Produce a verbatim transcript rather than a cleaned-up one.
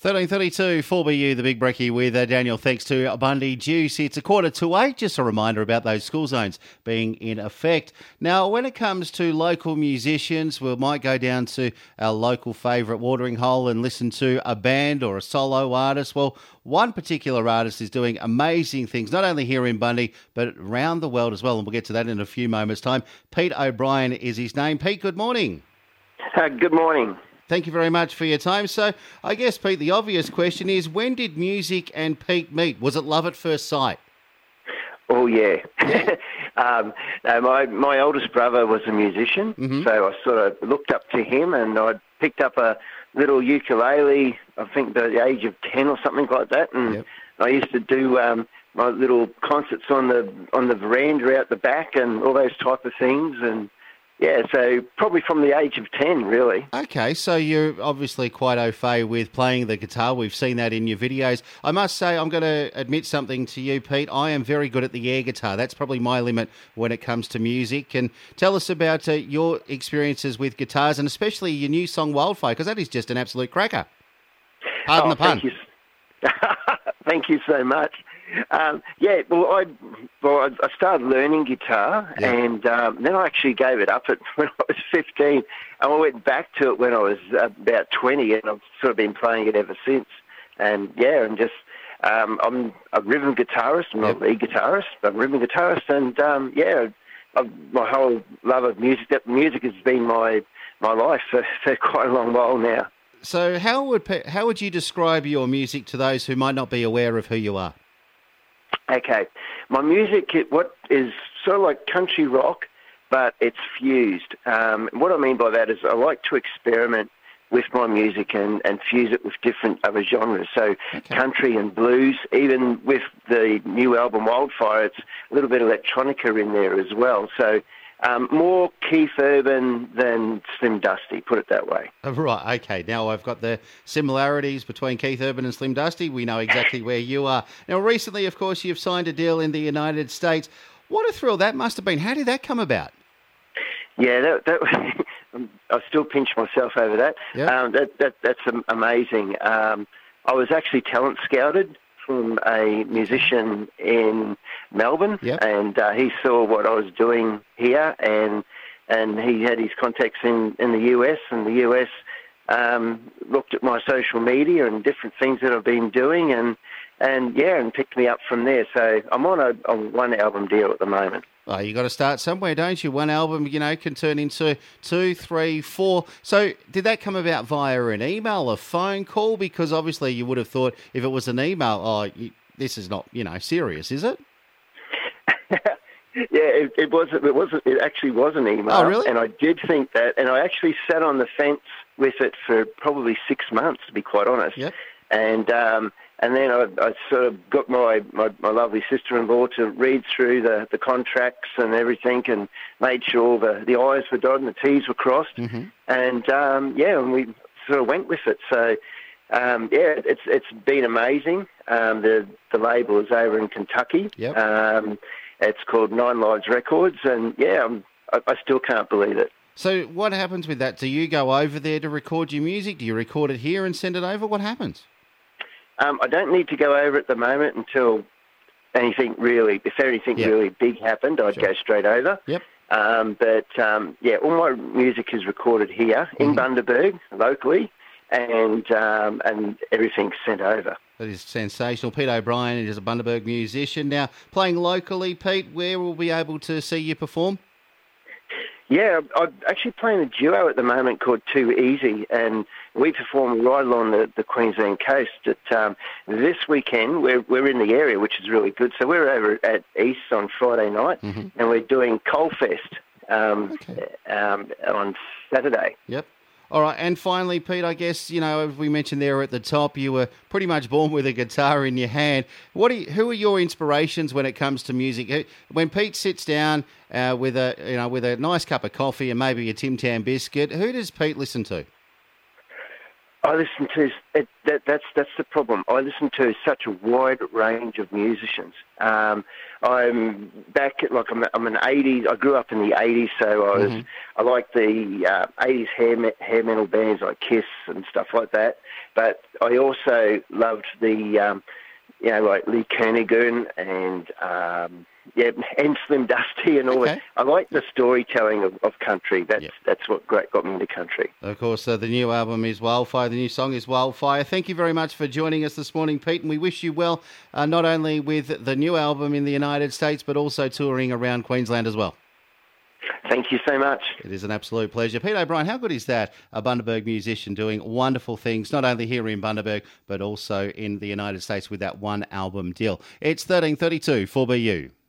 thirteen thirty-two, four B U, the Big Brekkie with uh, Daniel, thanks to Bundy Juice. It's a quarter to eight. Just a reminder about those school zones being in effect. Now, when it comes to local musicians, we might go down to our local favourite watering hole and listen to a band or a solo artist. Well, one particular artist is doing amazing things, not only here in Bundy, but around the world as well. And we'll get to that in a few moments' time. Pete O'Brien is his name. Pete, good morning. Uh, good morning. Thank you very much for your time. So I guess, Pete, the obvious question is, when did music and Pete meet? Was it love at first sight? Oh, yeah. yeah. um, no, my, my oldest brother was a musician, mm-hmm. so I sort of looked up to him, and I picked up a little ukulele, I think at the age of ten or something like that, and yep. I used to do um, my little concerts on the on the veranda out the back and all those type of things, and yeah, so probably from the age of ten, really. Okay, so you're obviously quite au fait with playing the guitar. We've seen that in your videos. I must say, I'm going to admit something to you, Pete. I am very good at the air guitar. That's probably my limit when it comes to music. And tell us about uh, your experiences with guitars, and especially your new song, Wildfire, because that is just an absolute cracker. Pardon oh, the pun. Thank you. Thank you so much. Um, yeah, well, I well I started learning guitar, yeah. and um, then I actually gave it up at, when I was fifteen, and I went back to it when I was about twenty, and I've sort of been playing it ever since. And yeah, and just um, I'm a rhythm guitarist, I'm not yep. a lead guitarist, but I'm a rhythm guitarist, and um, yeah, I've, my whole love of music, that music has been my my life for, for quite a long while now. So how would how would you describe your music to those who might not be aware of who you are? Okay, my music, what is sort of like country rock, but it's fused. Um, what I mean by that is I like to experiment with my music and, and fuse it with different other genres. So okay. country and blues, even with the new album Wildfire, it's a little bit of electronica in there as well. So um, more Keith Urban than Slim Dusty, put it that way. Oh, right, okay. Now I've got the similarities between Keith Urban and Slim Dusty. We know exactly where you are. Now, recently, of course, you've signed a deal in the United States. What a thrill that must have been. How did that come about? Yeah, that, that I still pinch myself over that. Yep. Um, that, that that's amazing. Um, I was actually talent scouted from a musician in Melbourne, yep. and uh, he saw what I was doing here, and and he had his contacts in, in the U S, and the U S um, looked at my social media and different things that I've been doing, and and yeah, and picked me up from there. So I'm on a on one album deal at the moment. Oh, you got to start somewhere, don't you? One album, you know, can turn into two, three, four. So did that come about via an email, a phone call? Because obviously you would have thought if it was an email, oh, you, this is not, you know, serious, is it? Yeah, it, it was. It was. It actually was an email. Oh, really? And I did think that, and I actually sat on the fence with it for probably six months, to be quite honest. Yep. And um, and then I, I sort of got my, my, my lovely sister-in-law to read through the, the contracts and everything, and made sure the the I's were dotted and the T's were crossed. Mm-hmm. And um, yeah, and we sort of went with it. So um, yeah, it's it's been amazing. Um, the the label is over in Kentucky. Yep. Um, It's called Nine Lives Records, and yeah, I'm, I, I still can't believe it. So what happens with that? Do you go over there to record your music? Do you record it here and send it over? What happens? Um, I don't need to go over at the moment until anything really, if anything yep. really big happened, I'd sure. go straight over. Yep. Um, but um, yeah, all my music is recorded here in mm-hmm. Bundaberg, locally, and um, and everything's sent over. That is sensational. Pete O'Brien is a Bundaberg musician. Now, playing locally, Pete, where will we be able to see you perform? Yeah, I'm actually playing a duo at the moment called Too Easy, and we perform right along the, the Queensland coast. At, um, this weekend, we're, we're in the area, which is really good. So we're over at East on Friday night, mm-hmm. and we're doing Coalfest um, okay. um, on Saturday. Yep. All right, and finally, Pete, I guess, you know, as we mentioned there at the top, you were pretty much born with a guitar in your hand. What are you, who are your inspirations when it comes to music? When Pete sits down uh, with a, you know, with a nice cup of coffee and maybe a Tim Tam biscuit, who does Pete listen to? I listen to it, that. That's that's the problem. I listen to such a wide range of musicians. Um, I'm back at, like I'm, I'm an eighties. I grew up in the eighties, so I was mm-hmm. I like the uh, eighties hair hair metal bands like Kiss and stuff like that. But I also loved the um, you know like Lee Kernaghan and um, yeah and Slim Dusty and all okay. that. I like the storytelling of, of country. That's yep. that's what great got me into country. Of course, uh, the new album is Wildfire. The new song is Wildfire. Thank you very much for joining us this morning, Pete, and we wish you well, uh, not only with the new album in the United States, but also touring around Queensland as well. Thank you so much. It is an absolute pleasure. Pete O'Brien, how good is that? A Bundaberg musician doing wonderful things, not only here in Bundaberg, but also in the United States with that one album deal. It's thirteen thirty-two for B U.